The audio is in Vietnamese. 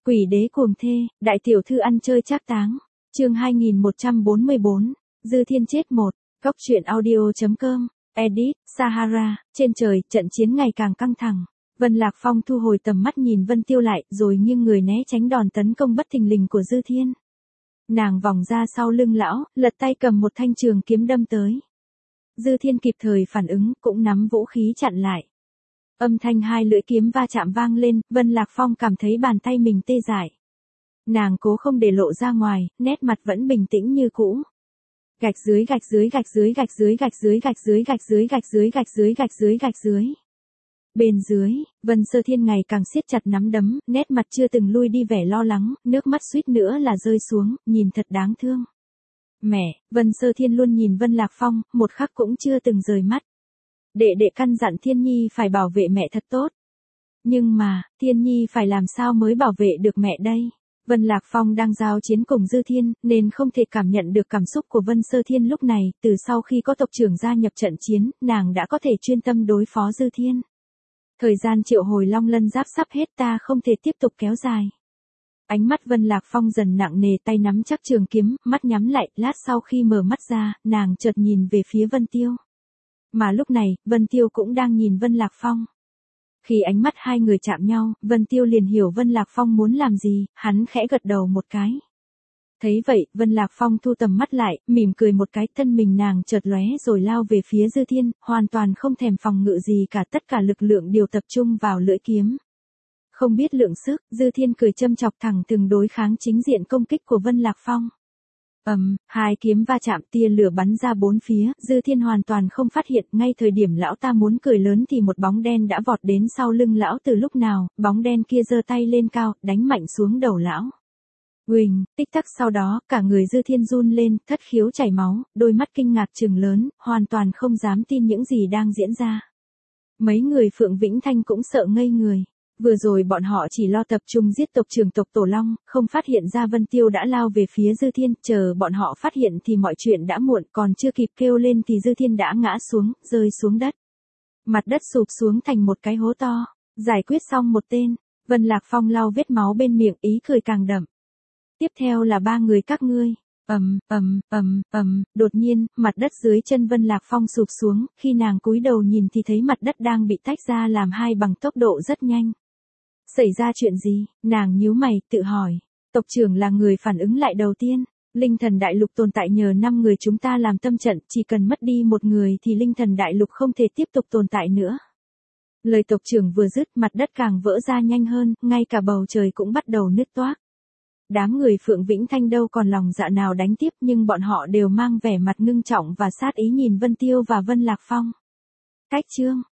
Quỷ đế cuồng thê, đại tiểu thư ăn chơi trác táng. Chương 2144, Dư Thiên chết một. Góc truyện audio.com. Edit, Sahara. Trên trời, trận chiến ngày càng căng thẳng. Vân Lạc Phong thu hồi tầm mắt nhìn Vân Tiêu lại, rồi nghiêng người né tránh đòn tấn công bất thình lình của Dư Thiên. Nàng vòng ra sau lưng lão, lật tay cầm một thanh trường kiếm đâm tới. Dư Thiên kịp thời phản ứng, cũng nắm vũ khí chặn lại. Âm thanh hai lưỡi kiếm va chạm vang lên, Vân Lạc Phong cảm thấy bàn tay mình tê dại. Nàng cố không để lộ ra ngoài, nét mặt vẫn bình tĩnh như cũ. Gạch dưới gạch dưới gạch dưới gạch dưới gạch dưới gạch dưới gạch dưới gạch dưới gạch dưới gạch dưới gạch dưới. Bên dưới, Vân Sơ Thiên ngày càng siết chặt nắm đấm, nét mặt chưa từng lui đi vẻ lo lắng, nước mắt suýt nữa là rơi xuống, nhìn thật đáng thương. Mẹ, Vân Sơ Thiên luôn nhìn Vân Lạc Phong, một khắc cũng chưa từng rời mắt. Đệ đệ căn dặn Thiên Nhi phải bảo vệ mẹ thật tốt. Nhưng mà, Thiên Nhi phải làm sao mới bảo vệ được mẹ đây? Vân Lạc Phong đang giao chiến cùng Dư Thiên, nên không thể cảm nhận được cảm xúc của Vân Sơ Thiên lúc này, từ sau khi có tộc trưởng gia nhập trận chiến, nàng đã có thể chuyên tâm đối phó Dư Thiên. Thời gian triệu hồi Long Lân Giáp sắp hết, ta không thể tiếp tục kéo dài. Ánh mắt Vân Lạc Phong dần nặng nề, tay nắm chắc trường kiếm, mắt nhắm lại, lát sau khi mở mắt ra, nàng chợt nhìn về phía Vân Tiêu. Mà lúc này, Vân Tiêu cũng đang nhìn Vân Lạc Phong. Khi ánh mắt hai người chạm nhau, Vân Tiêu liền hiểu Vân Lạc Phong muốn làm gì, hắn khẽ gật đầu một cái. Thấy vậy, Vân Lạc Phong thu tầm mắt lại, mỉm cười một cái, thân mình nàng chợt lóe rồi lao về phía Dư Thiên, hoàn toàn không thèm phòng ngự gì cả, tất cả lực lượng đều tập trung vào lưỡi kiếm. Không biết lượng sức, Dư Thiên cười châm chọc thẳng từng đối kháng chính diện công kích của Vân Lạc Phong. Hai kiếm va chạm, tia lửa bắn ra bốn phía, Dư Thiên hoàn toàn không phát hiện, ngay thời điểm lão ta muốn cười lớn thì một bóng đen đã vọt đến sau lưng lão từ lúc nào, bóng đen kia giơ tay lên cao, đánh mạnh xuống đầu lão. Uỳnh, tích tắc sau đó, cả người Dư Thiên run lên, thất khiếu chảy máu, đôi mắt kinh ngạc trừng lớn, hoàn toàn không dám tin những gì đang diễn ra. Mấy người Phượng Vĩnh Thanh cũng sợ ngây người. Vừa rồi bọn họ chỉ lo tập trung giết tộc trưởng tộc Tổ Long, không phát hiện ra Vân Tiêu đã lao về phía Dư Thiên, chờ bọn họ phát hiện thì mọi chuyện đã muộn, còn chưa kịp kêu lên thì Dư Thiên đã ngã xuống, rơi xuống đất. Mặt đất sụp xuống thành một cái hố to, giải quyết xong một tên, Vân Lạc Phong lau vết máu bên miệng, ý cười càng đậm. Tiếp theo là ba người các ngươi. Đột nhiên, mặt đất dưới chân Vân Lạc Phong sụp xuống, khi nàng cúi đầu nhìn thì thấy mặt đất đang bị tách ra làm hai bằng tốc độ rất nhanh. Xảy ra chuyện gì? Nàng nhíu mày, tự hỏi. Tộc trưởng là người phản ứng lại đầu tiên. Linh thần đại lục tồn tại nhờ 5 người chúng ta làm tâm trận, chỉ cần mất đi một người thì linh thần đại lục không thể tiếp tục tồn tại nữa. Lời tộc trưởng vừa dứt, mặt đất càng vỡ ra nhanh hơn, ngay cả bầu trời cũng bắt đầu nứt toác. Đám người Phượng Vĩnh Thanh đâu còn lòng dạ nào đánh tiếp, nhưng bọn họ đều mang vẻ mặt ngưng trọng và sát ý nhìn Vân Tiêu và Vân Lạc Phong. Cách chương